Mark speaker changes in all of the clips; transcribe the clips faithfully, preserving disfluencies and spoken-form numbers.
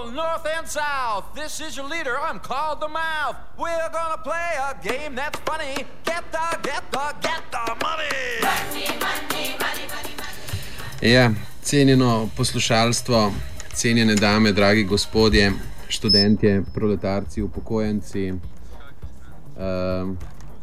Speaker 1: Central, North and South. This is your leader, I'm called the Mouth. We're gonna play a game that's funny. Get the, get the, get the money! Money, money, money, money, money.
Speaker 2: Ja, cenjeno poslušalstvo, cenjene dame, dragi gospodje, študentje, proletarci, upokojenci. Um,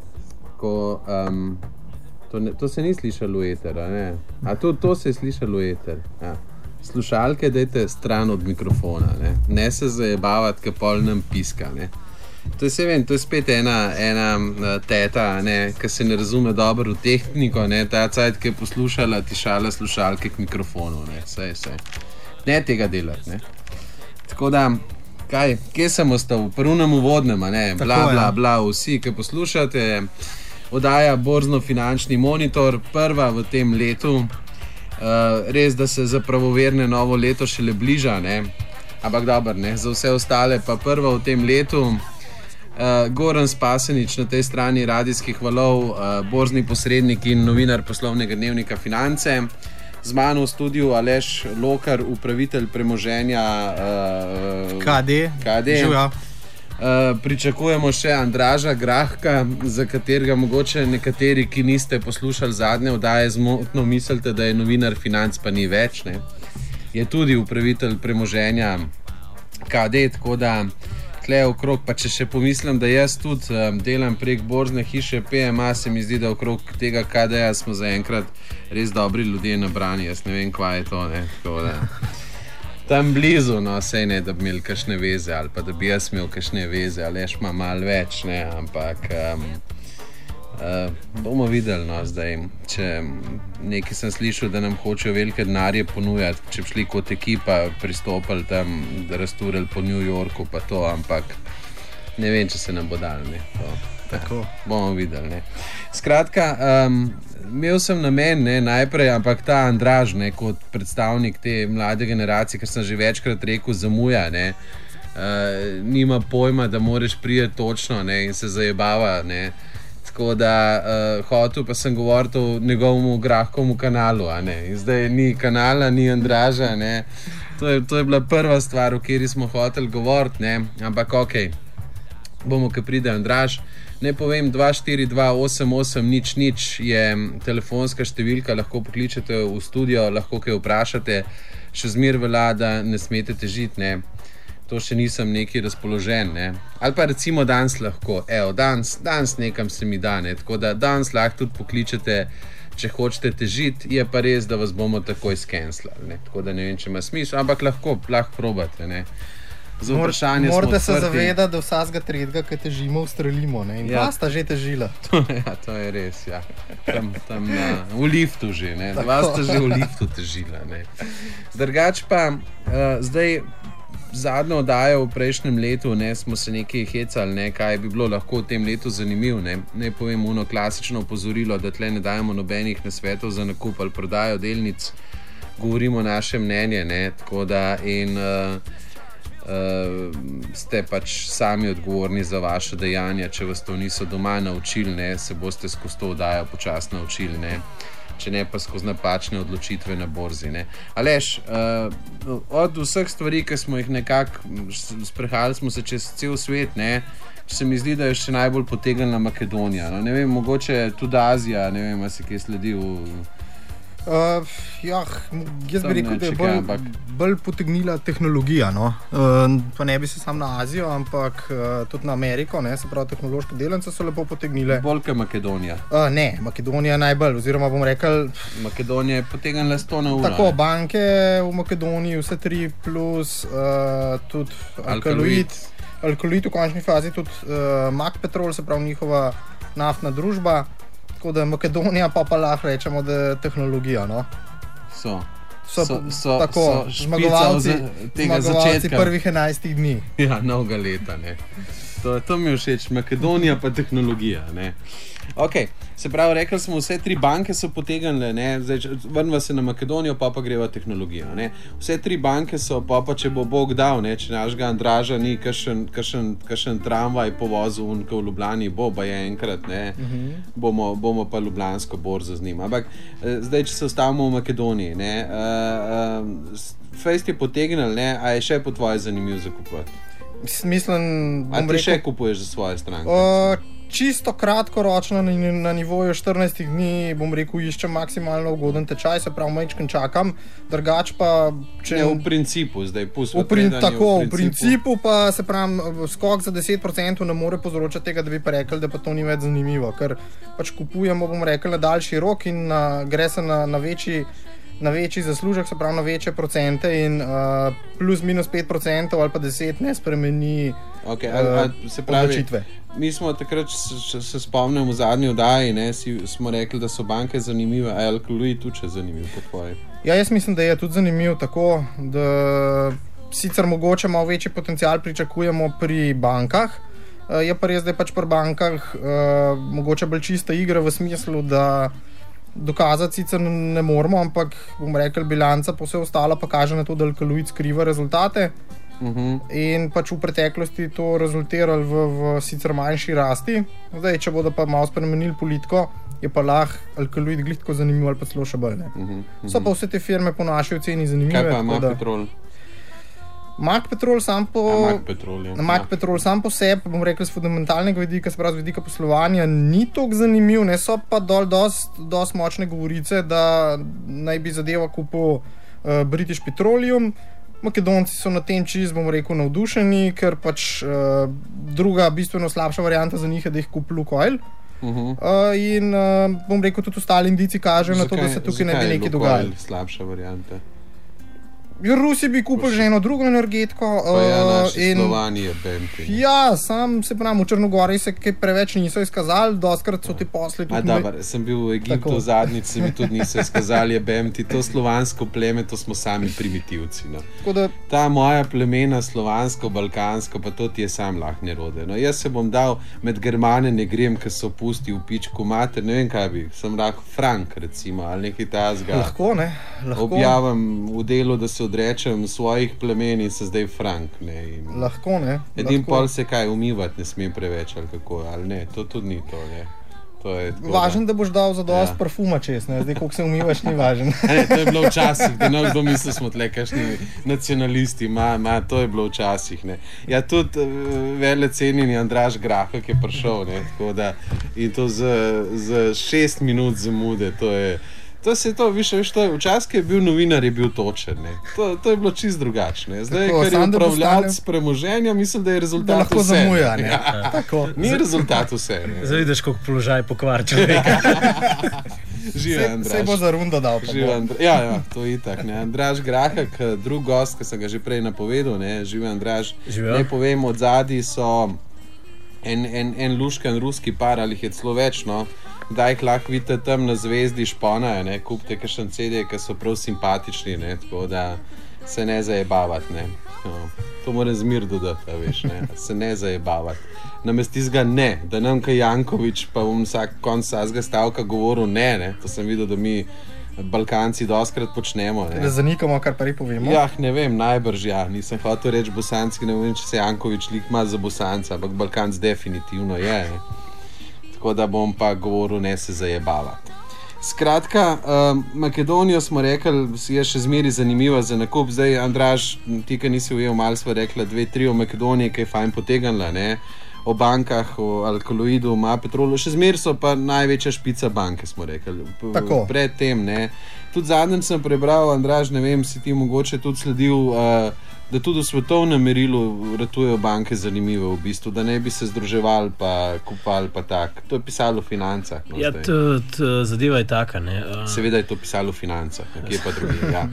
Speaker 2: ko, um, to, ne, to se ni slišalo v eter, a ne? A to, to se je slišalo v eter. Ja. Slušalke dajte stran od mikrofona, ne, ne se zajebavati, ke pol nam piska, ne. To je, se vem, to je spet ena, ena teta, ne, ki se ne razume dobro v tehniko, ne, ta cajt, ki je poslušala, tišala slušalke k mikrofonu, ne, sej, sej. Ne tega delati, ne. Tako da, kaj, kje sem ostal? V prvnem uvodnem, ne, bla, bla, bla, vsi, ki poslušate, oddaja Borzno-finančni monitor, prva v tem letu. Uh, res, da se za pravoverne novo leto šele bliža, ne? Ampak dobro, ne? Za vse ostale pa prva v tem letu. Uh, Goran Spasenič na tej strani radijskih valov, uh, borzni posrednik in novinar poslovnega dnevnika Finance. Z mano v studiu Aleš Lokar, upravitelj premoženja uh,
Speaker 3: K D.
Speaker 2: K D.
Speaker 3: Živja.
Speaker 2: Uh, pričakujemo še Andraža Grahka, za katerega mogoče nekateri, ki niste poslušali zadnje oddaje, zmotno mislite, da je novinar Financ, pa ni več, ne. Je tudi upravitelj premoženja K D, tako da tle okrog, pa če še pomislim, da jaz tudi um, delam prek borzne hiše P M A, se mi zdi, da okrog tega K D-ja smo zaenkrat res dobri ljudje nabrani, jaz ne vem, kva je to, ne, tako da tam blizu, no, sej ne, da bi imeli kakšne veze, ali pa da bi jaz imel kakšne veze, ali ješ ima malo več, ne, ampak um, uh, bomo videli, no, zdaj, če nekaj sem slišal, da nam hočejo velike denarje ponujati, če bi šli kot ekipa pristopili tam, da rasturili po New Yorku, pa to, ampak ne vem, če se nam bo dal, ne, to.
Speaker 3: Tako.
Speaker 2: Bomo videli, ne. Skratka, um, imel sem namen, ne, najprej, ampak ta Andraž, ne, kot predstavnik te mlade generacije, ker sem že večkrat rekel, zamuja, ne, uh, nima pojma, da moraš priti točno, ne, in se zajebava, ne. Tako da uh, hotel pa sem govoriti o njegovemu Grahkovemu kanalu, a ne. In zdaj ni kanala, ni Andraža, ne. To je, to je bila prva stvar, o kateri smo hoteli govoriti, ne, ampak okej. Okay. Bomo, ko pride Andraž. Ne povem, dva štiri dva osem osem nič nič je telefonska številka, lahko pokličete v studio, lahko kaj vprašate, še zmer velja, da ne smete težiti, ne. To še nisem neki razpoložen, ne. Ali pa recimo danes lahko, evo, danes, danes nekam se mi da, ne, tako da danes lahko tudi pokličete, če hočete težiti, je pa res, da vas bomo takoj skenslali, ne, tako da ne vem, če ima smisel, ampak lahko, lahko probate, ne.
Speaker 3: Morate se zavedati, da vsakega tretjega, ki težimo, ustrelimo, ne? In ja. Dva sta že težila.
Speaker 2: To, ja, to je res, ja. Tam, tam na, v liftu že, ne. Dva sta že v liftu težila, ne. Drugač pa, uh, zdaj, zadnjo oddajo v prejšnjem letu, ne, smo se nekaj hecali, ne, kaj bi bilo lahko v tem letu zanimiv, ne. Ne povem uno klasično opozorilo, da tle ne dajemo nobenih nasvetov za nakup ali prodajo delnic, govorimo naše mnenje, ne, tako da in uh, Uh, ste pač sami odgovorni za vaše dejanja, če vas to niso doma naučili, ne, se boste skozi to oddajo počasno naučili, ne, če ne pa skozi napačne odločitve na borzi, ne. Aleš, uh, od vseh stvari, ki smo jih nekako, sprehajali smo se čez cel svet, ne, se mi zdi, da je še najbolj potegnila Makedonija, no, ne vem, mogoče tudi Azija, ne vem, a se kje sledi v...
Speaker 3: Uh, ja, jaz bi rekel, da je bolj, bolj potegnila tehnologija, no. Uh, pa ne bi se sam na Azijo, ampak uh, tudi na Ameriko, ne, se pravi, tehnološke delnice so lepo potegnile.
Speaker 2: Bolj kot Makedonija.
Speaker 3: Uh, ne, Makedonija najbolj, oziroma bom rekel...
Speaker 2: Makedonija je potegnila sto na uro.
Speaker 3: Tako, banke v Makedoniji, vse tri, plus uh, tudi Alkaloid. Alkaloid v končni fazi, tudi uh, Makpetrol, se pravi njihova naftna družba. Tako da Makedonija pa pa lahko rečemo, da je tehnologija, no.
Speaker 2: So.
Speaker 3: So,
Speaker 2: so, so
Speaker 3: tako,
Speaker 2: so
Speaker 3: zmagovalci,
Speaker 2: tega
Speaker 3: zmagovalci
Speaker 2: začetka.
Speaker 3: Prvih enajstih dni.
Speaker 2: Ja, novega leta, ne. to, to mi je všeč, Makedonija pa tehnologija. Ne? Ok, se pravi, rekli smo, vse tri banke so potegnile, vrnva se na Makedonijo, pa pa greva tehnologijo. Ne? Vse tri banke so, pa pa če bo Bog dal, ne? Če našega Andraža ni kakšen, kakšen, kakšen tramvaj povozil unka v Ljubljani, bo pa je enkrat, ne? Uh-huh. bomo, bomo pa Ljubljansko borzo z njim. Ampak zdaj, če se ostavimo v Makedoniji, ne? Uh, uh, Fejst je potegnil, ne? A je še po tvoje zanimiv za kupovati?
Speaker 3: Mislim,
Speaker 2: a ti
Speaker 3: rekel,
Speaker 2: še kupuješ za svoje stranke?
Speaker 3: Uh, čisto kratkoročno na, na nivoju štirinajstih dni, bom rekel, iščem maksimalno ugoden tečaj, se pravi, majčkam čakam, drugač pa... Če...
Speaker 2: Ne, v principu, zdaj pusva
Speaker 3: prin,
Speaker 2: predanje.
Speaker 3: Tako,
Speaker 2: v principu.
Speaker 3: v principu pa se pravi, skok za deset procentov ne more povzročati tega, da bi pa rekli, da pa to ni več zanimivo, ker pač kupujemo, bom rekel, na daljši rok in na, gre se na, na večji na večji zaslužek, se pravi na večje procente in uh, plus minus pet procentov ali pa deset ne spremeni
Speaker 2: okay, a, a, se pravi,
Speaker 3: odločitve.
Speaker 2: Mi smo takrat, če se spomnim v zadnji oddaji, ne, si, smo rekli, da so banke zanimive, a je Alkaloid tudi zanimiv po tvoji?
Speaker 3: Ja, jaz mislim, da je tudi zanimiv tako, da sicer mogoče malo večji potencial pričakujemo pri bankah, uh, je pa res, da je pač pri bankah uh, mogoče bolj čista igra v smislu, da dokazati sicer ne moramo, ampak bom rekel, bilanca pa vse ostalo pa kaže na to, da Alkaloid skriva rezultate. Uh-huh. In pač v preteklosti to rezultiralo v, v sicer manjši rasti. Zdaj, če bodo pa malo spremenili politiko, je pa lahko Alkaloid glih tako zanimiv ali pa celo še bolj. Uh-huh. Uh-huh. So pa vse te firme po naši oceni zanimive.
Speaker 2: Kaj pa Mag Petrol?
Speaker 3: Mag Petrol sam po,
Speaker 2: Mag Petrol, ja.
Speaker 3: Mag Petrol sam po sebi, bom rekel, z fundamentalnega vidika, se pravi z vidika poslovanja, ni toliko zanimiv, ne, so pa dol dost, dost močne govorice, da naj bi zadeva kupil uh, British Petroleum. Makedonci so na tem čist, bom rekel, navdušeni, ker pač uh, druga bistveno slabša varianta za njih je, da jih kupi Lukoil. Uh-huh. Uh, in uh, bom rekel, tudi ostali indici kažejo na to, da se tukaj ne bi nekaj dogajalo.
Speaker 2: Slabša varianta?
Speaker 3: Rusi bi kupili že eno drugo energetiko.
Speaker 2: Pa ja, naše
Speaker 3: in,
Speaker 2: Slovanije, Bempi.
Speaker 3: Ja, sam se pravim, v Črnogori se kaj preveč niso izkazali, doskrat so ti posli tudi...
Speaker 2: A dobar, sem bil v Egiptu zadnjič, se mi tudi niso izkazali, je Bempi, to slovansko pleme, to smo sami primitivci. No. Da, ta moja plemena, slovansko, balkansko, pa to ti je sam lahko nerode. No, jaz se bom dal, med Germane ne grem, ker so pusti v pičku mater, ne vem kaj bi, sem lahko Frank recimo, ali nekaj tazga.
Speaker 3: Lahko, ne? Lahko.
Speaker 2: Objavim v delu, da se odrečem svojih plemen in se zdaj Frank. Ne, in
Speaker 3: lahko, ne?
Speaker 2: Edin pol se kaj umivati ne smem preveč, ali kako, ali ne, to tudi ni to, ne. To je tako,
Speaker 3: važen, da, da boš dal za dost
Speaker 2: ja.
Speaker 3: parfuma čez, ne, zdaj koliko se umivaš, ni važen.
Speaker 2: Ne, to je bilo včasih, da ne kdo misli, smo tle kakšni nacionalisti, ma, ma, to je bilo včasih, ne. Ja, tudi uh, vele cenjeni Andraž Grahek je prišel, ne, tako da, in to z, z šest minut zamude, to je, to se to, viš, viš, to je, včasih, ki je bil novinar, je bil točen, ne. To, to je bilo čist drugačne. Zdaj, ker je upravljalc premoženja, mislim, da je rezultat
Speaker 3: da lahko
Speaker 2: vse.
Speaker 3: Zamuja, ne.
Speaker 2: Ja.
Speaker 3: Tako.
Speaker 2: Ni rezultat vse, ne.
Speaker 4: Zdaj vidiš, koliko položaj pokvar človeka.
Speaker 2: Žive Andraž.
Speaker 3: Se bo za rundo dal.
Speaker 2: Žive Andraž. Ja, ja, to je itak, ne. Andraž Grahek, drug gost, ki sem ga že prej napovedal, ne. Žive Andraž.
Speaker 4: Žive.
Speaker 2: Ne povem, od zadnji so en, en, en luškan ruski par, ali jih je celo več, no. Da jih lahko vidite tam na zvezdi šponajo, ne, kupite kakšen C D, ki so prav simpatični, ne, tako da se ne zajebavati, ne. No, to moram zmir dodati, veš, ne, se ne zajebavati. Namesti zga ne, da nam kaj Janković pa bom vsak konc vsakega stavka govoril ne, ne, to sem videl, da mi Balkanci doskrat počnemo, ne.
Speaker 3: Da zanikamo, kar pa ri povemo.
Speaker 2: Ja, ne vem, najbrž ja, nisem hotel reči bosanski, ne vem, če se Janković lik ima za bosanca, ampak Balkanc definitivno je, ne. Tako da bom pa govoril, ne se zajebavati. Skratka, um, Makedonijo smo rekli, je še zmeri zanimiva za nakup. Zdaj, Andraž, ti, ki nisi ujel, malo smo rekla dve, tri o Makedoniji, ki je fajn potegnila, ne, o bankah, o Alkaloidu, o Mag Petrolu, še zmeri so pa največja špica banke, smo rekli.
Speaker 3: Tako.
Speaker 2: Pred tem, ne. Tudi zadnjič sem prebral, Andraž, ne vem, si ti mogoče tudi sledil, uh, da tudi v svetovnem merilu ratujejo banke zanimive v bistvu, da ne bi se združevali pa kupali pa tak. To je pisalo v Financah. No,
Speaker 4: ja, t, t, zadeva je taka, ne. Uh...
Speaker 2: Seveda je to pisalo v Financah, kje pa drugi, ja.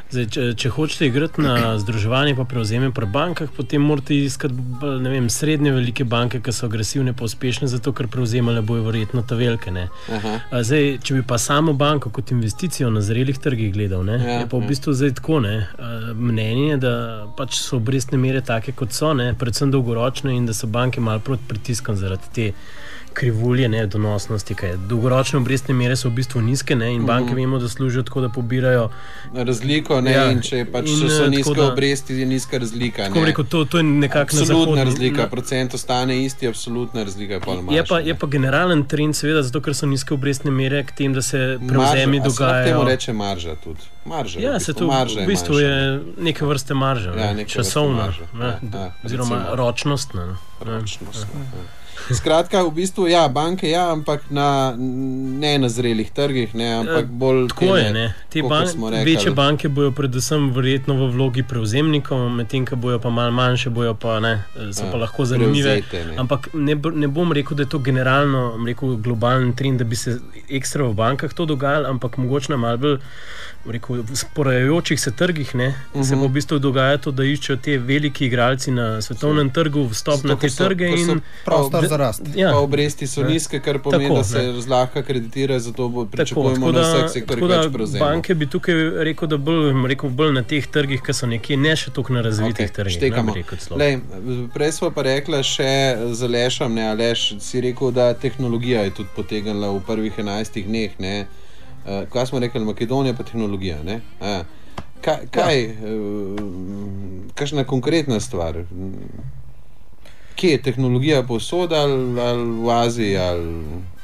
Speaker 4: Zdaj, če, če hočete igrati na združevanje pa prevzeme pri bankah, potem morate iskati ne vem, srednje velike banke, ki so agresivne pa uspešne, zato ker prevzemale bojo verjetno ta velike. Ne. Zdaj, če bi pa samo banko kot investicijo na zrelih trgih gledal, ne, ja, je pa v bistvu zdaj tako ne, mnenje, da pač so obrestne mere take, kot so, ne, predvsem dolgoročne in da so banke malo proti pritiskom zaradi te krivulje, ne, donosnosti, kaj je. Dolgoročne obrestne mere so v bistvu nizke, ne, in banke mm. vemo, da služijo tako, da pobirajo
Speaker 2: razliko, ne, ja, in če pač in, so nizke da, obresti, je nizka razlika.
Speaker 4: Tako rekel, to, to je nekako na zahodni.
Speaker 2: Absolutna razlika, na, procent ostane isti, absolutna razlika je pol manjša.
Speaker 4: Je pa, je pa generalen trend, seveda, zato ker so nizke obrestne mere k tem, da se prevzemi
Speaker 2: marža,
Speaker 4: dogajajo.
Speaker 2: A se temu reče marža tudi. Marža,
Speaker 4: ja,
Speaker 2: v bistvu,
Speaker 4: se to
Speaker 2: marža
Speaker 4: v bistvu je, je neke vrste marža,
Speaker 2: ja,
Speaker 4: časovna,
Speaker 2: ja, ja,
Speaker 4: oziroma ročnostna.
Speaker 2: Ročnostna, ja. Skratka, v bistvu, ja, banke, ja, ampak na, ne na zrelih trgih, ne, ampak bolj
Speaker 4: tako je, ne. Te ban večje banke bojo predvsem verjetno v vlogi prevzemnikov, medtem ko bojo pa malo manjše, bojo pa ne, so ja, pa lahko zanimive.
Speaker 2: Prevzete,
Speaker 4: ampak ne, ne bom rekel, da je to generalno, rekel, globalen trend, da bi se ekstra v bankah to dogajalo, ampak mogoče na malo bolj rekel, v porajajočih se trgih, ne, uh -huh. se bo v bistvu dogaja to, da iščejo te veliki igralci na svetovnem trgu vstop na te
Speaker 2: so,
Speaker 4: trge in
Speaker 3: prostor za rast.
Speaker 2: Ja. Pa obresti so nizke, kar pomeni, tako, da se zlahka kreditira, zato bo pričakujemo na vseh sektorjih več prevzemov.
Speaker 4: Banke bi tukaj rekel, da bolj, rekel, bolj na teh trgih, ki so nekje ne še toliko na razvitih okay, trgih.
Speaker 2: Štekamo. Lej, prej smo pa rekla še z Alešem, ne, Aleš, si rekel, da tehnologija je tudi potegnila v prvih enajstih dneh, ne. Uh, kaj smo rekli, Makedonija pa tehnologija, ne? Uh, kaj, kaj ja. uh, kakšna konkretna stvar? Kje je tehnologija povsod ali, ali v Aziji? Ali...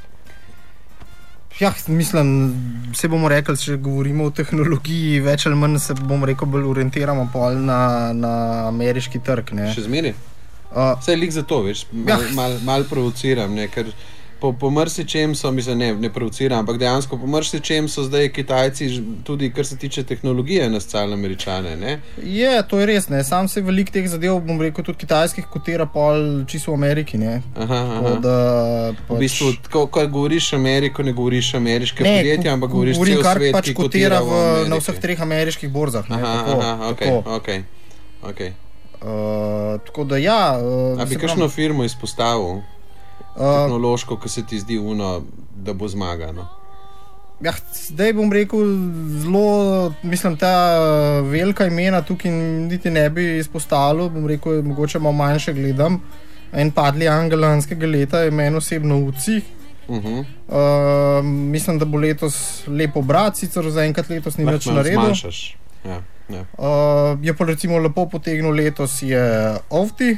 Speaker 3: Ja, mislim, se bomo rekli, če govorimo o tehnologiji, več ali manj se bomo rekel, bolj orientiramo pol na, na ameriški trg, ne?
Speaker 2: Še zmeri? Uh, Vse je lik za to, veš, mal, ja. mal, mal provociram, ne, ker Po, po mrsičem so, mislim, ne, ne provociram, ampak dejansko po mrsičem so zdaj Kitajci, tudi kar se tiče tehnologije, nastali Američane, ne?
Speaker 3: Je, to je res, ne, sam se veliko teh zadev, bom rekel, tudi kitajskih kotira pol čisto v Ameriki, ne?
Speaker 2: Aha, aha.
Speaker 3: Da,
Speaker 2: pač... V bistvu, ko, ko govoriš Ameriko, ne govoriš ameriške ne, podjetja, ampak govoriš cel svet,
Speaker 3: pač
Speaker 2: ki kotira v, v
Speaker 3: na vseh treh ameriških borzah, ne?
Speaker 2: Aha,
Speaker 3: tako,
Speaker 2: aha, ok,
Speaker 3: tako.
Speaker 2: ok, ok.
Speaker 3: Uh, tako da ja... Uh,
Speaker 2: A bi kakšno firmo izpostavil? Tehnološko, ki se ti zdi uno, da bo zmagano?
Speaker 3: Ja, zdaj bom rekel zelo, mislim, ta velika imena tukaj niti ne bi izpostavil, bom rekel, mogoče malo manjše gledam. En padli angel lanskega leta je meni osebno U C I. Uh -huh. uh, mislim, da bo letos lepo brat, sicer zaenkrat letos ni več naredil.
Speaker 2: Ja, ja.
Speaker 3: Uh, je pa recimo lepo potegnil letos je Ovti.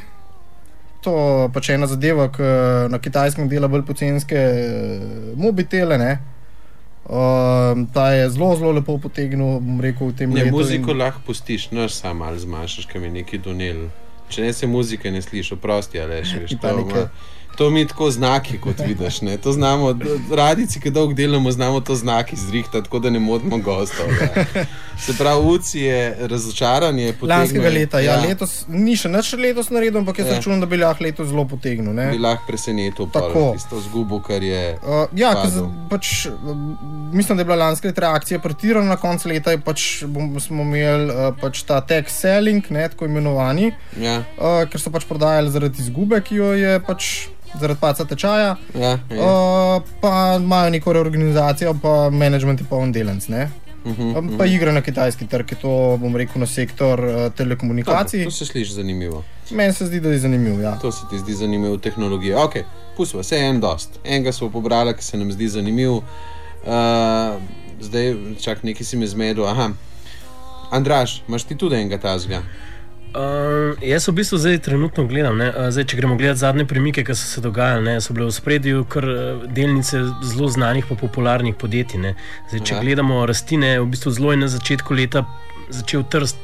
Speaker 3: To pač ena zadeva, ki na Kitajskem dela bolj pocenske mobitele, ne. Uh, ta je zelo, zelo lepo potegnil, bom rekel, v tem
Speaker 2: ne,
Speaker 3: letu.
Speaker 2: Ne, muziko in... lahko pustiš, naš sam malo zmanjšaš, kaj mi neki donel. Če ne se muzike ne sliš, oprosti, ali veš, to, to mi tako znaki, kot vidiš, ne. To znamo, radici, ki dolgo delamo, znamo to znaki zrihta, tako da ne modimo gostov. Ja. Se pravi, U C I je razočaranje.
Speaker 3: Lanskega leta, ja, ja. Letos, ni še nič letos naredil, ampak jaz ja. računam, da bi lahko letos zelo potegnil, ne.
Speaker 2: Bi lahko presenetil pol, tisto zgubo, kar je
Speaker 3: uh, ja, pač, mislim, da je bila lanska leta reakcija pretirana, na koncu leta je pač, bom, smo imeli uh, pač ta tech selling, ne, tako imenovani,
Speaker 2: ja.
Speaker 3: uh, ker so pač prodajali zaradi izgube, ki jo je pač zaradi paca tečaja,
Speaker 2: ja, ja.
Speaker 3: Uh, pa imajo neko reorganizacijo, pa management je pa on delenc, ne. Uh -huh, pa uh -huh. igra na kitajski trg, to bom rekel na sektor uh, telekomunikacij.
Speaker 2: Dobro, to se sliši zanimivo.
Speaker 3: Meni se zdi, da je zanimivo, ja.
Speaker 2: To se ti zdi zanimivo v tehnologiji. Ok, pustimo, vse je en dost. Enega smo pobrali, ki se nam zdi zanimiv. Uh, zdaj, čak, nekaj si me zmedel. Aha. Andraž, imaš ti tudi enega tazga?
Speaker 4: Uh, jaz v bistvu zdaj trenutno gledam, ne? Zdaj, če gremo gledati zadnje premike, ki so se dogajali, ne? So bile v spredju kar delnice zelo znanih pa popularnih podjetij. Ne? Zdaj, če Aha. gledamo rasti, ne? V bistvu zelo je na začetku leta začel trst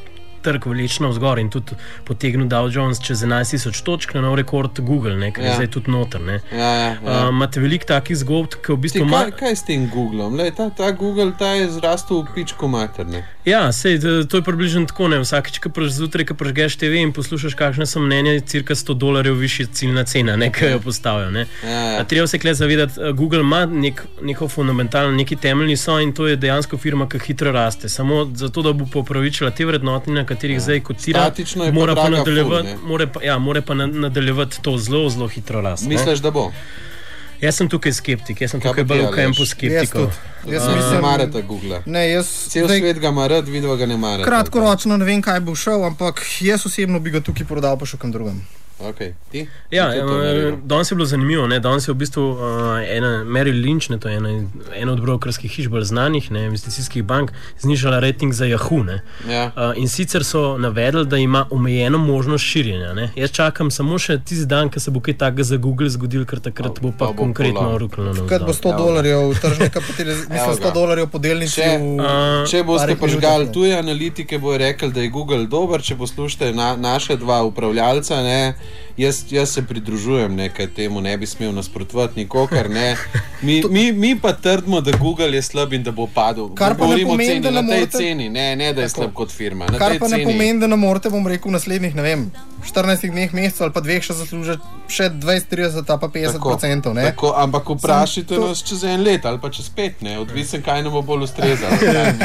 Speaker 4: trg vlečno vzgor in tudi potegnil Dow Jones čez enajst tisoč točk na nov rekord Google, ne, ker je ja. zdaj tudi noter. Ne.
Speaker 2: Ja, ja, ja.
Speaker 4: Uh, imate veliko takih zgodb, ki v bistvu...
Speaker 2: Ti, kaj, kaj s tem Googlom? Lej, ta, ta Google, ta je zrastel v pičko mater, ne?
Speaker 4: Ja, sej, to je približno tako, ne. Vsakič, ko zjutraj, ko prežgeš te ve in poslušaš, kakšne so mnenja, cirka sto dolarjev višja ciljna cena, ne, ki jo postavijo, ne. Ja, ja. Treba se kle zavedati, Google ima nek, neko fundamentalno, neki temeljni so in to je dejansko firma, ki hitro raste. Samo zato, da bo popravičila te vrednote, na katerih ja. zdaj kotira, mora pa, nadaljevati, mora, pa, ja, mora pa nadaljevati to zelo, zelo hitro rast.
Speaker 2: Misliš, da bo?
Speaker 4: Jaz sem tukaj skeptik, jaz sem Kaj tukaj bolj v kampu skeptikov.
Speaker 3: Jaz
Speaker 2: uh, mislim, marate Google.
Speaker 3: Ne, jaz
Speaker 2: cel zdaj, svet ga ima rad, vidva ga ne marate.
Speaker 3: Kratkoročno ne vem, kaj bo šel, ampak jaz osebno bi ga tukaj prodal pa še kam drugem.
Speaker 2: Okay. Ti?
Speaker 4: Ja, danes je bilo zanimivo. Ne? Danes je v bistvu uh, ena Merrill Lynch, ne, to je ena, ena od brokerskih hiš bolj znanih, ne, investicijskih bank, znižala rating za Yahoo.
Speaker 2: Ja.
Speaker 4: Uh, in sicer so navedli, da ima omejeno možnost širjenja. Ne? Jaz čakam samo še tisti dan, ko se bo kaj takega za Google zgodil, ker takrat bo pa, pa bo konkretno ruknilo.
Speaker 3: Takrat bo sto dolarjev tržne kapitalizacije, mislim sto dolarjev podelnice.
Speaker 2: Če, uh, če boste požgali tuje analitike, bojo rekli, da je Google dober, če poslušate na, naše dva upravljalca, ne, Jaz, jaz se pridružujem nekaj temu, ne bi smel nasprotovati nikogar, ne. Mi, mi, mi pa trdimo, da Google je slab in da bo padel.
Speaker 3: Kar pa ne pomeni, da ne
Speaker 2: na tej
Speaker 3: morate...
Speaker 2: ceni, ne, ne da je slab kot firma. Na
Speaker 3: Kar pa
Speaker 2: ceni...
Speaker 3: ne pomeni, da ne morate, bom rekel, v naslednjih, ne vem, štirinajstih dneh mesecev ali pa dveh še zaslužiti še dvajset, trideset pa petdeset procentov, ne.
Speaker 2: Tako, ampak vprašajte to... nas čez en let ali pa čez pet, ne, odvisen, kaj nam bo bolj ustrezalo.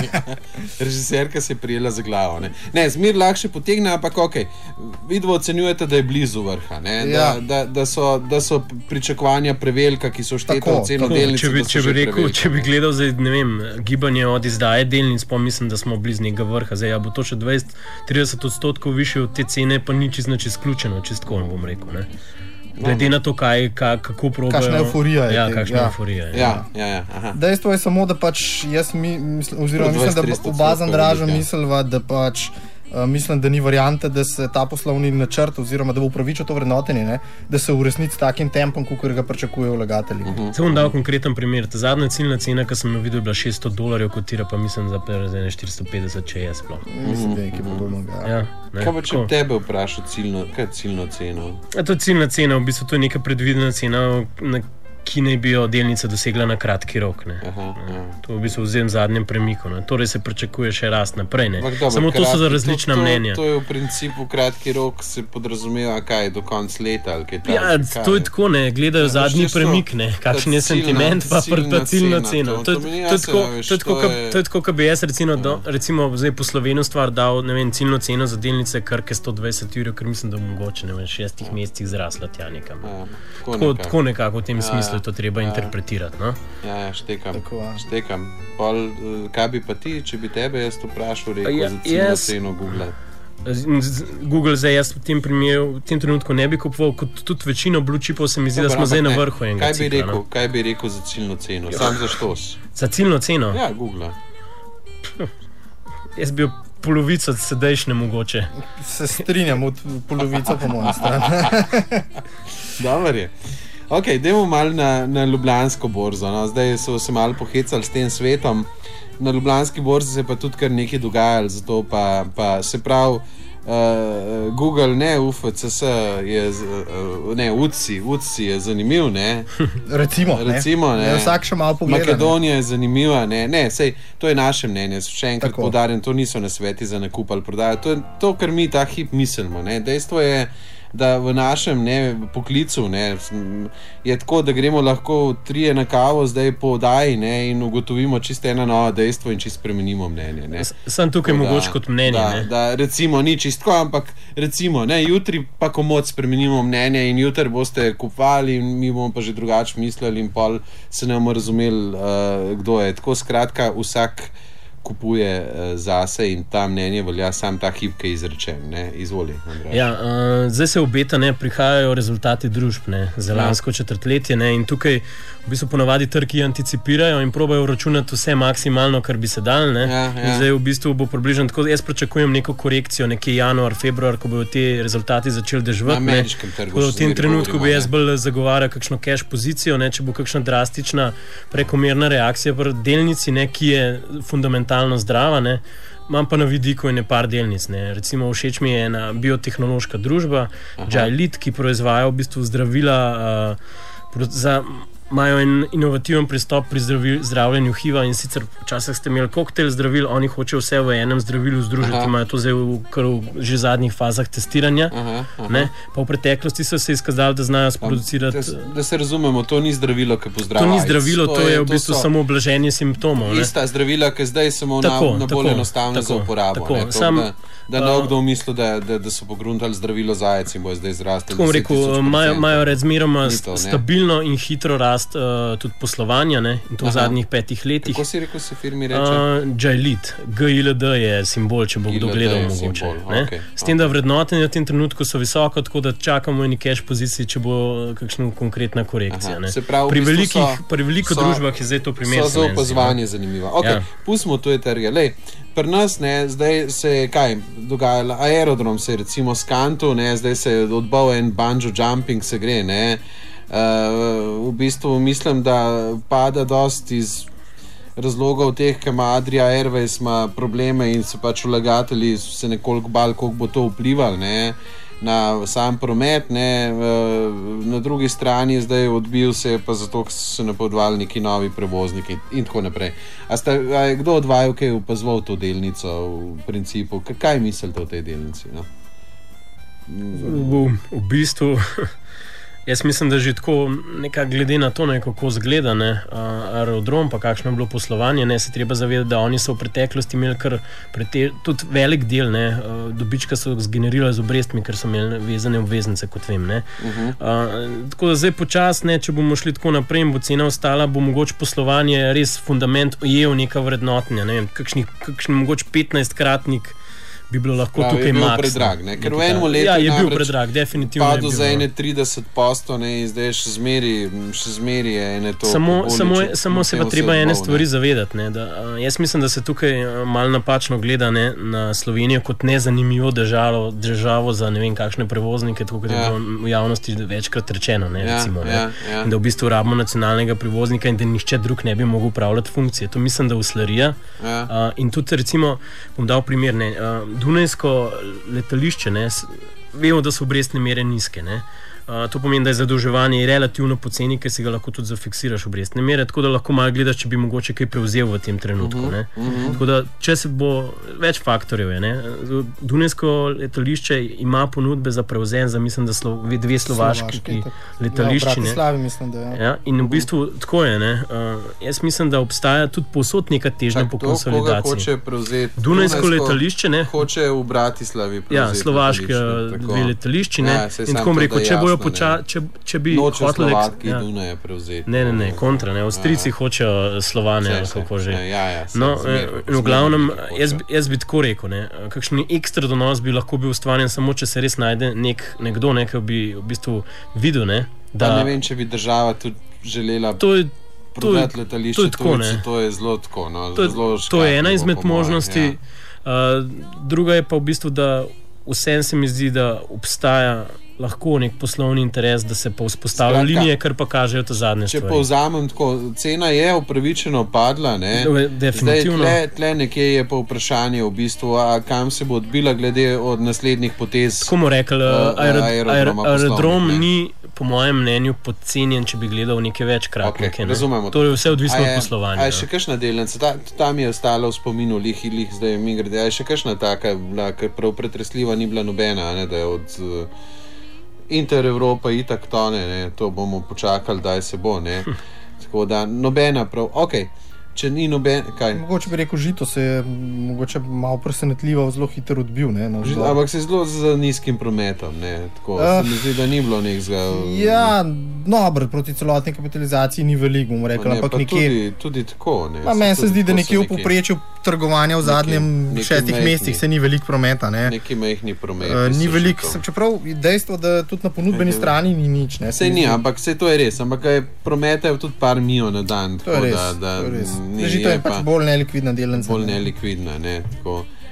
Speaker 2: Režiserka se je prijela za glavo, ne. Ne, zmer lahko še potegne, ampak okej, okay, vidvo ocenjujete, da je blizu vrha, ne, ja. da, da, da, so, da so pričakovanja prevelika, ki so šteta v ceno delnice.
Speaker 4: Če bi, če bi rekel, če bi gledal zdaj, ne vem, gibanje od izdaje delnic, pa mislim, da smo blizu nekega vrha. Zdaj, ja, bo to še dvajset do trideset odstotkov više od te cene, pa ni čisto izključeno, čistko bom rekel, ne. Glede na to, kaj, kaj, kako probajo.
Speaker 3: Kakšna euforija je.
Speaker 4: Ja, kakšna
Speaker 3: ja.
Speaker 4: euforija je.
Speaker 2: Ja, ja, ja, aha.
Speaker 3: Dejstvo je samo, da pač jaz mi, mislim, oziroma mislim, da oba z Andražem misliva, da pač Uh, mislim, da ni variante, da se ta poslovni načrt oziroma da bo upravičil to vrednotenje, ne, da se uresnici s takim tempom, kot ga pričakujejo vlagatelji. Uh
Speaker 4: -huh. Se bom dal konkreten primer. Ta zadnja ciljna cena, ki sem jo videl, je bila šeststo dolarjev, kotira pa mislim za štiristo petdeset, če je sploh.
Speaker 3: Mislim, da je nekaj podobnega.
Speaker 4: Ja, ne,
Speaker 2: kaj pa če tebe vprašal ciljno, kaj je ciljno ceno?
Speaker 4: A to je ciljna cena, v bistvu to je neka predvidena cena, na ki naj bi jo delnica dosegla na kratki rok.
Speaker 2: Aha, ja.
Speaker 4: To v bistvu vzem zadnjem premiku. Ne. Torej se pričakuje še rast naprej. Ne. Dobro, samo kratki, to so za različna
Speaker 2: to, to,
Speaker 4: mnenja.
Speaker 2: To je v principu kratki rok, se podrazumeva kaj, do konca leta ali kaj
Speaker 4: takega. Ja, kaj? To je tako, ne, gledajo ja, zadnji premik, ne, kakšen je sentiment, pa pa ciljna cena. To je tako, kot bi jaz recimo, ja. do, recimo zdaj po Sloveniju stvar dal, ne vem, ciljno ceno za delnice Krke sto dvajset jurjev, ker mislim, da bo mogoče, ne vem, šestih ja. mesecih zrasla tja nekam.
Speaker 2: Ja,
Speaker 4: tako, tako, nekako. tako nekako v tem ja. smislu to treba ja. interpretirati. No?
Speaker 2: Ja, ja, štekam. Tako, štekam. Pol, kaj bi pa ti, če bi tebe jaz to vprašal, rekel ja, za ciljno yes. ceno Google?
Speaker 4: Google zdaj jaz v tem primeru, v tem trenutku ne bi kupoval, kot tudi večino blue chipov se mi zdi, da smo zdaj na vrhu enega
Speaker 2: kaj bi
Speaker 4: cikla.
Speaker 2: Rekel, no? Kaj bi rekel za ciljno ceno? Sam za štos?
Speaker 4: Za ciljno ceno?
Speaker 2: Ja, Google.
Speaker 4: Jaz bi polovico sedajšnje mogoče.
Speaker 3: Se strinjam, od polovico po mojem strani.
Speaker 2: Dobar je. Ok, idemo malo na, na Ljubljansko borzo. No. Zdaj so se malo pohecali s tem svetom. Na Ljubljanski borzi se pa tudi kar nekaj dogajalo, zato pa, pa se pravi uh, Google, ne, U F C S je, uh, ne, U C S I, U C S I je zanimiv, ne.
Speaker 3: Recimo,
Speaker 2: Recimo, ne.
Speaker 3: ne. Vsak še malo pogleda.
Speaker 2: Makedonija je zanimiva, ne. Ne, sej, to je naše mnenje, še enkrat poudarjam, to niso nasveti za nakup ali prodajo, to je to, kar mi ta hip mislimo, ne. Dejstvo je, da v našem ne, poklicu ne, je tako, da gremo lahko trije na kavo zdaj po oddaji ne, in ugotovimo čisto eno novo dejstvo in čisto spremenimo mnenje. Ne.
Speaker 4: Sam tukaj da, mogoče kot mnenje.
Speaker 2: Da,
Speaker 4: ne.
Speaker 2: da recimo ni čisto, ampak recimo, ne, jutri pa komod spremenimo mnenje in jutri boste kupovali in mi bomo pa že drugače mislili in pol se ne bomo razumeli, uh, kdo je. Tako skratka, vsak kupuje uh, zase in ta mnenje velja sam ta hip, ki je izrečen. Ne? Izvoli, Andrej.
Speaker 4: Ja, uh, zdaj se obeta, ne, prihajajo rezultati družb ne, za lansko ja. četrtletje ne, in tukaj v bistvu ponavadi trgi anticipirajo in probajo računati vse maksimalno, kar bi se dal. Ne. Ja, ja. In zdaj v bistvu bo približno tako, jaz pričakujem neko korekcijo, nekje januar, februar, ko bodo te rezultati začeli dežvati.
Speaker 2: Na ameriškem trgu.
Speaker 4: V tem trenutku bi jaz bolj zagovarjal kakšno cash pozicijo, ne, če bo kakšna drastična prekomerna reakcija pri delnici, ne, ki je fundamentalna zdrava, ne, imam pa na vidiku ene par delnic. Ne. Recimo všeč mi je ena biotehnološka družba, Gilead, ki proizvaja v bistvu zdravila uh, za... Imajo en inovativen pristop pri zdravil, zdravljenju H I V-a in sicer včasih ste imeli koktejl zdravil, oni hočejo vse v enem zdravilu združiti, aha. Imajo to zdaj v, kar v že zadnjih fazah testiranja. Aha, aha. Pa v preteklosti so se izkazali, da znajo sproducirati.
Speaker 2: Da, da se razumemo, to ni zdravilo, ki pozdravlja.
Speaker 4: To ni zdravilo, to, to je v bistvu so, samo blaženje simptomov.
Speaker 2: Ista zdravila, ki zdaj samo tako, na, na bolj enostavno za uporabo. Tako, ne, sam, da da ne kdo misli, da, da, da so pogruntali zdravilo zajec in bo zdaj zrastel.
Speaker 4: Tako rekel, imajo razmeroma stabilno in hitro rast uh, tudi poslovanja, ne, in to aha. V zadnjih petih letih.
Speaker 2: Kako si rekel, se firmi reče?
Speaker 4: Uh, Gilead, G I L D je simbol, če bo kdo gledal mogoče. Okay. S tem, okay. Da vrednotenje v tem trenutku so visoko, tako da čakamo eni cash poziciji, če bo kakšna konkretna korekcija. Ne.
Speaker 2: Se pravi,
Speaker 4: pri,
Speaker 2: v
Speaker 4: velikih,
Speaker 2: so,
Speaker 4: pri veliko
Speaker 2: so,
Speaker 4: družbah je zdaj to primer.
Speaker 2: So za opazovanje zanimivo. Ok, ja. Pustimo to je trge. Lej, pri nas, ne, zdaj se je kaj dogajalo, aerodrom se je recimo skantil, ne, zdaj se je odbal en bungee jumping, se gre, ne. Uh, v bistvu mislim, da pada dosti iz razlogov teh, ker ima Adria Airways ima probleme in so pač vlagatelji se nekoliko bali, koliko bo to vplivalo, ne, na sam promet, ne. Uh, na drugi strani zdaj odbil se je pa zato, ker so se napovedovali neki novi prevozniki in tako naprej. A, sta, a je kdo od vaju kaj opazoval to delnico v principu? K- kaj mislite o tej delnici? No?
Speaker 4: V, v bistvu jaz mislim, da že tako nekako glede na to, ne, kako zgleda ne, aerodrom, pa kakšno je bilo poslovanje, ne, se treba zavedati, da oni so v preteklosti imeli kar prete, tudi velik del ne, dobička so zgenerirali z obrestmi, ker so imeli vezane obveznice, kot vem. Ne. Uh-huh. A, tako da zdaj počas, ne, če bomo šli tako naprej in bo cena ostala, bo mogoče poslovanje res fundament ujel neka vrednotenja, ne vem, kakšni, kakšni mogoče petnajstkratnik bi bilo lahko prav, tukaj max.
Speaker 2: Predrag, ne? Ker v enem letu
Speaker 4: ja, je bil predrag, definitivno je bil.
Speaker 2: Padel za ene trideset posto, ne, in zdaj še zmeri, še zmeri je ene to.
Speaker 4: Samo, samo, samo se pa treba ene stvari ne. zavedati, ne, da uh, jaz mislim, da se tukaj uh, malo napačno gleda ne, na Slovenijo kot nezanimivo državo, državo za ne vem kakšne prevoznike, tako kot ja. je bilo v javnosti večkrat rečeno, ne, ja, recimo, ne. Ja, ja. Da v bistvu rabimo nacionalnega prevoznika in da nihče drug ne bi mogel upravljati funkcije. To mislim, da uslarija. Ja. Uh, in tudi recimo, bom dal primer, ne, uh, Dunajsko letališče, ne, vemo, da so obrestne mere nizke. Ne. Uh, to pomeni, da je zadolževanje relativno poceni, ker si ga lahko tudi zafiksiraš obrestne mere, tako da lahko malo gledaš, če bi mogoče kaj prevzel v tem trenutku. Ne. Uh-huh, uh-huh. Tako da, če se bo več faktorjev je. Ne. Dunajsko letališče ima ponudbe za prevzem za, mislim, da slo, dve slovaški letališči.
Speaker 3: Ja, Bratislavi, mislim, da je.
Speaker 4: Ja, in v bistvu tako je. Ne. Uh, jaz mislim, da obstaja tudi povsod neka težnja po konsolidaciji.
Speaker 2: Hoče prevzeti
Speaker 4: Dunajsko letališče, ne.
Speaker 2: Hoče v Bratislavi prevzeti.
Speaker 4: Ja, slovaške dve letališči, ne. Ja, in tako rekel, če bojo Poča, če, če bi
Speaker 2: noče Slovatki ja. Dunaje prevzeti.
Speaker 4: Ne, ne, ne, kontra, ne. Avstrijci ja. hočejo Slovane, ali kako že.
Speaker 2: Ja, ja,
Speaker 4: no, v glavnem, jaz, jaz bi tako rekel, ne, kakšen ekstra donos bi lahko bil ustvarjen samo, če se res najde nek, nekdo, ne, ki bi v bistvu videl, ne, da...
Speaker 2: Pa ne vem, če bi država tudi želela
Speaker 4: to je,
Speaker 2: prodati letališče,
Speaker 4: to je, tako,
Speaker 2: tujci, to je zelo tako, no,
Speaker 4: to,
Speaker 2: zelo škratno.
Speaker 4: To je ena izmed možnosti. Ja. Uh, druga je pa v bistvu, da vsem se mi zdi, da obstaja lahko nek poslovni interes, da se pa vzpostavljajo linije, kar pa kažejo to zadnje
Speaker 2: če
Speaker 4: stvari. Če
Speaker 2: povzamem tako, cena je upravičeno padla, ne?
Speaker 4: Definitivno.
Speaker 2: Zdaj, tle, tle nekje je pa vprašanje v bistvu, a kam se bo odbila glede od naslednjih potez.
Speaker 4: Tako mu rekli, aerodrom, aerodrom ni po mojem mnenju podcenjen, če bi gledal neke več kratnike.
Speaker 2: Okay, razumemo.
Speaker 4: To je vse odvisno od poslovanja.
Speaker 2: A je še kakšna delnica, ta, tam je ostalo v spominu lih in lih, zdaj mi grede, a je še kakšna taka, ker prav pretresljiva ni bila nobena, ne, da je od Inter Evropa itak tone, ne, to bomo počakali, daj se bo, ne. Tako da nobena prav, okej. Okay. Če ni noben, kaj?
Speaker 3: Mogoče bi rekel, Žito se je mogoče malo presenetljivo zelo hitro odbil, ne?
Speaker 2: Žito, ampak se zelo z nizkim prometom, ne? Tako, uh, se mi zdi, da ni bilo nekega...
Speaker 3: Ja, dobro, proti celotni kapitalizaciji ni veliko, bomo rekli, ampak nekje...
Speaker 2: Tudi, tudi tako, ne?
Speaker 3: Ma meni se zdi, da nekje v povprečju trgovanja v zadnjem neki, šestih neki mesecih se ni veliko prometa, ne?
Speaker 2: Neki majhni promet.
Speaker 3: Uh, ni veliko, čeprav dejstvo, da tudi na ponudbeni neki strani ni nič, ne?
Speaker 2: Sej ni, ampak sej to je res, ampak je prometa je tudi par mijo na dan.
Speaker 3: To je res,
Speaker 2: da, da,
Speaker 3: to je res. Žito je pač bolj nelikvidna delnica.
Speaker 2: Bolj nelikvidna, ne, tako.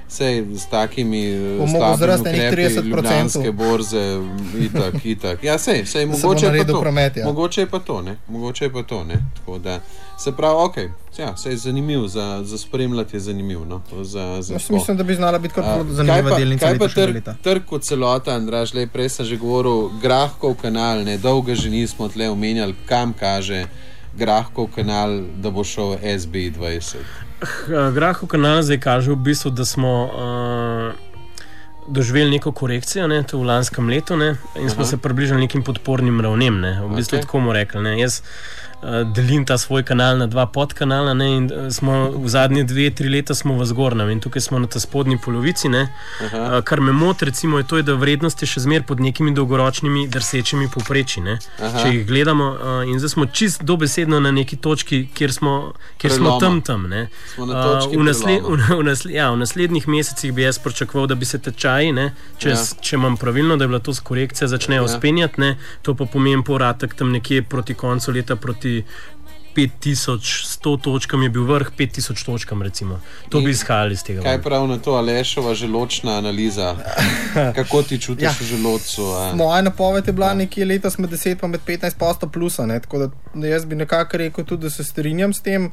Speaker 2: Sej s takimi slabimi ukrepi ljubljanske borze, itak, itak. Ja, sej, sej, mogoče je pa to.
Speaker 3: Promet, ja.
Speaker 2: Mogoče je pa to, ne. Mogoče je pa to, ne. Tako da, se pravi, ok, ja, sej zanimiv, za, za spremljati je zanimiv, no. Za, za
Speaker 3: Jaz mislim, da bi znala biti kot zanimiva delnica.
Speaker 2: Kaj pa trg, trg kot celota, Andraž, lej, prej sem že govoril, Grahkov kanal, ne, dolgo že nismo tle omenjali, kam kaže Grahkov kanal, da bo šel S B dvajset.
Speaker 4: Grahkov kanal zdaj kaže v bistvu, da smo uh, doživeli neko korekcijo, ne, to v lanskem letu, ne, in smo Aha. se približali nekim podpornim ravnem, ne, v bistvu okay. tako mu rekli, ne, jaz uh, delim ta svoj kanal na dva podkanala, ne, in uh, smo v zadnje dve, tri leta smo v zgornjem in tukaj smo na ta spodnji polovici, ne, uh, kar me moti, recimo, je to, je, da vrednost je še zmer pod nekimi dolgoročnimi drsečimi povpreči, ne, Aha. če jih gledamo, uh, in zdaj smo čist dobesedno na neki točki, kjer smo, kjer smo tam tam, ne.
Speaker 2: Smo na točki
Speaker 4: uh, v, nasled, v, v, nasled, ja, v naslednjih mesecih bi jaz pričakoval, da bi se tečaji, ne, če, ja. če imam pravilno, da je bila to korekcija, začnejo ja. spenjati, ne, to pa pomeni povratek tam nekje proti koncu leta, proti pet tisoč sto točkam je bil vrh, pet tisoč točkam recimo. To in bi izhajali iz tega.
Speaker 2: Kaj prav na to Alešova želočna analiza? Kako ti čutiš ja. v želodcu? A?
Speaker 3: Moja napoved je bila nekje letos med deset pa med petnajst posto plusa, ne, tako da jaz bi nekako rekel tudi, da se strinjam s tem.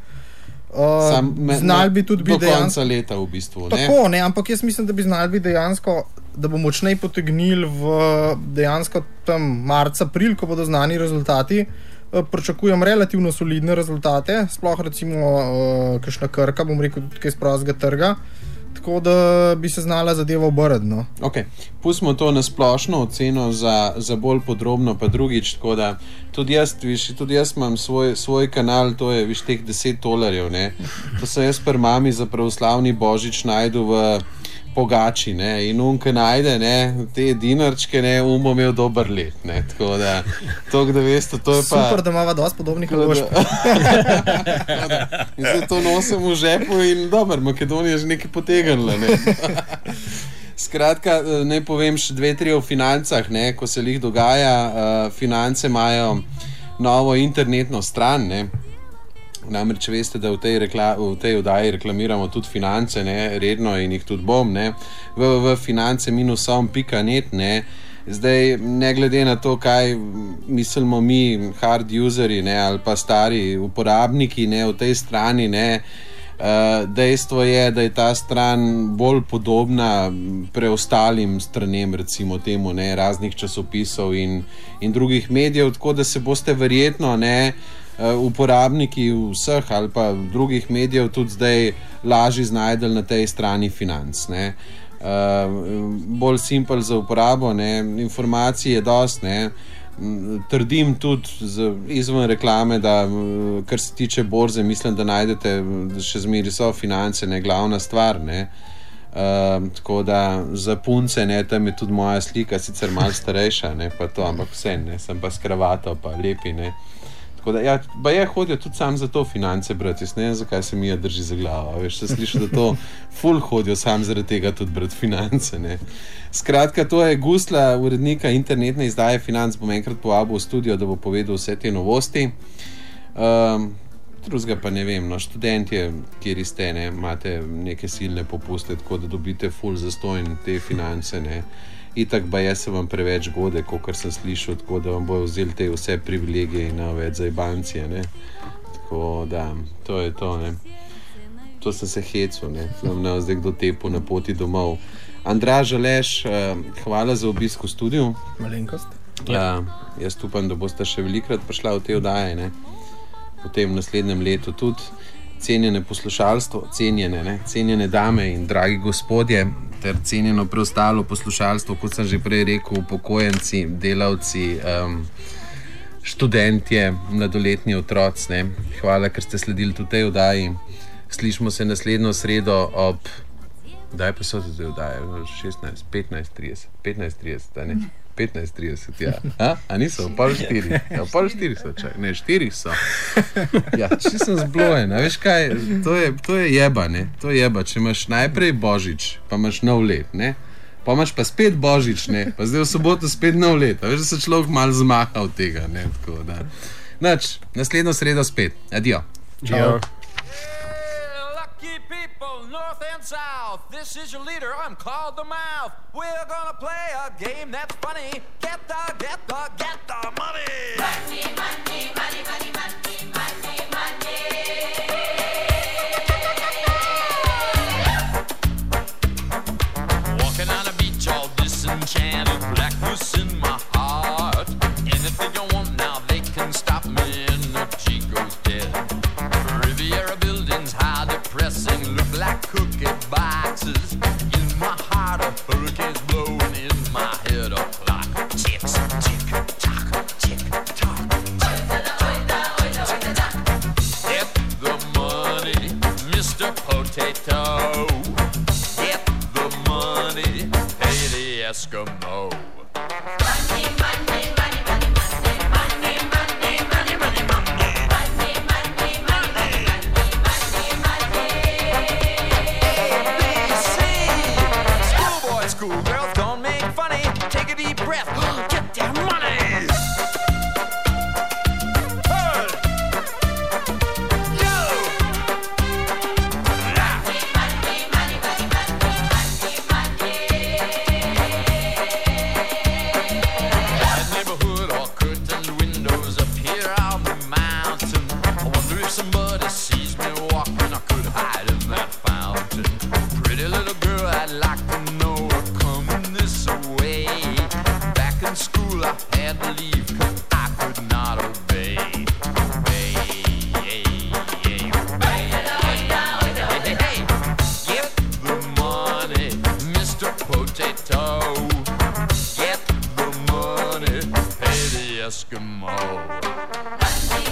Speaker 3: Uh, znali bi tudi biti
Speaker 2: dejansko do konca leta v bistvu, ne?
Speaker 3: Tako, ne, ampak jaz mislim, da bi znali biti dejansko, da bo močnej potegnili v dejansko tam marca, april, ko bodo znani rezultati. Uh, pričakujem relativno solidne rezultate, sploh recimo uh, kakšna Krka, bom rekel, tudi kaj z prostega trga. Tako da bi se znala zadeva obrniti. No.
Speaker 2: Ok, pustimo to na splošno oceno za, za bolj podrobno, pa drugič, tako da tudi jaz, viš, tudi jaz imam svoj, svoj kanal, to je viš teh deset dolarjev, ne. To sem jaz pri mami za pravoslavni božič najdu v Pogači, ne, in unke najde, ne, te dinarčke, ne, um bom imel dober let, ne, tako da, to, da veste, to je pa...
Speaker 3: Super, da imava dosti podobnih naložb.
Speaker 2: In zdaj to nosim v žepu in dober, Makedonija že nekaj potegnila, ne. Skratka, naj povem še dve, tri o financah, ne, ko se lih dogaja, uh, finance imajo novo internetno stran, ne. Namreč veste, da v tej, rekla, v tej oddaji reklamiramo tudi finance, ne, redno in jih tudi bom, ne, v, v finance minusom pika net, ne, zdaj ne glede na to, kaj mislimo mi hard useri, ne, ali pa stari uporabniki, ne, v tej strani, ne, uh, dejstvo je, da je ta stran bolj podobna preostalim stranem, recimo temu, ne, raznih časopisov in, in drugih medijev, tako da se boste verjetno, ne, Uh, uporabniki vseh ali pa drugih medijev tudi zdaj lažje znajdel na tej strani financ. Ne. Uh, bolj simpel za uporabo, ne. Informacij je dost, ne. Trdim tudi z, izven reklame, da kar se tiče borze, mislim, da najdete še zmeri so finance, ne, glavna stvar, ne. Uh, tako da za punce, ne, tam je tudi moja slika, sicer malo starejša, ne, pa to, ampak vse, ne, sem pa s kravato, pa lepi, ne. Tako da, ja, pa je hodijo tudi sam za to finance, brati, jaz ne vem, zakaj se mi je drži za glavo, veš, se sliši, da to ful hodijo sam zaradi tega tudi brati finance, ne. Skratka, to je Gusla, urednika internetne izdaje Financ, bom enkrat povabil v studio, da bo povedal vse te novosti. Um, drugega pa ne vem, no, študentje, kjeri ste, ne, imate neke silne popuste, tako da dobite ful zastojn te finance, ne. Itak ba jaz se vam preveč gode, kakor sem slišal, tako da vam bojo vzeli te vse privilegije in več zajbancije, ne. Tako da, to je to, ne. To sem se hecel, ne. Sem ne zdaj kdo tepu na poti domov. Andraž, Aleš, hvala za obisk v studiu.
Speaker 3: Malenkost.
Speaker 2: Ja, jaz upam, da boste še velikrat prišla v te oddaje, ne. Potem v naslednjem letu tudi. Cenjene poslušalstvo, cenjene, ne, cenjene dame in dragi gospodje, ter cenjeno preostalo poslušalstvo, kot sem že prej rekel, upokojenci, delavci, um, študentje, mladoletni otroci, ne. Hvala, ker ste sledili tudi tej oddaji. Slišimo se naslednjo sredo ob, daj pa so te oddaje, šestnajst, petnajst, trideset, petnajst, trideset, a ne? petnajst, trideset, ja. A, a niso? Pol štiri. Ja, pol štiri so, čak. Ne, štiri so. Ja, če sem zblojen, a veš kaj, to je, to je jeba, ne. To je jeba, če imaš najprej Božič, pa imaš nov let, ne. Pa imaš pa spet Božič, ne. Pa zdaj v soboto spet nov let. A veš, da se človek malo zmaha od tega, ne. Tako da. Nač, naslednjo sredo spet. Adijo.
Speaker 4: Ciao.
Speaker 1: Lucky people know north and south. This is your leader, I'm called the Mouth. We're gonna play a game that's funny. Get the, get the, get the money. Money, money, money, money, money, money, money. Walking on a beach all disenchanted, blackness in my heart. Anything I want now, they can stop me. Energy goes dead. Riviera buildings, high depressing, look like cookie boxes. In my heart, a hurricane's blowing. In my head, a clock ticks, tick tock, tick tock. Get the money, Mister Potato. Get the money, pay the Eskimo. Money, money, money, money, money, money, money, money, money, money. Schoolgirls don't make funny. Take a deep breath. Get their money. Hey. Yo. Money, money, money, money, money, money. That neighborhood, all curtained windows up here on the mountain. I wonder if somebody sees me walking, I could hide in that fountain. Pretty little girl, I'd like to know. Back in school I had to leave cause I could not obey. Obey, hey, hey, obey. Hey, hey, get the money, Mister Potato. Get the money, pay the Eskimo. Money,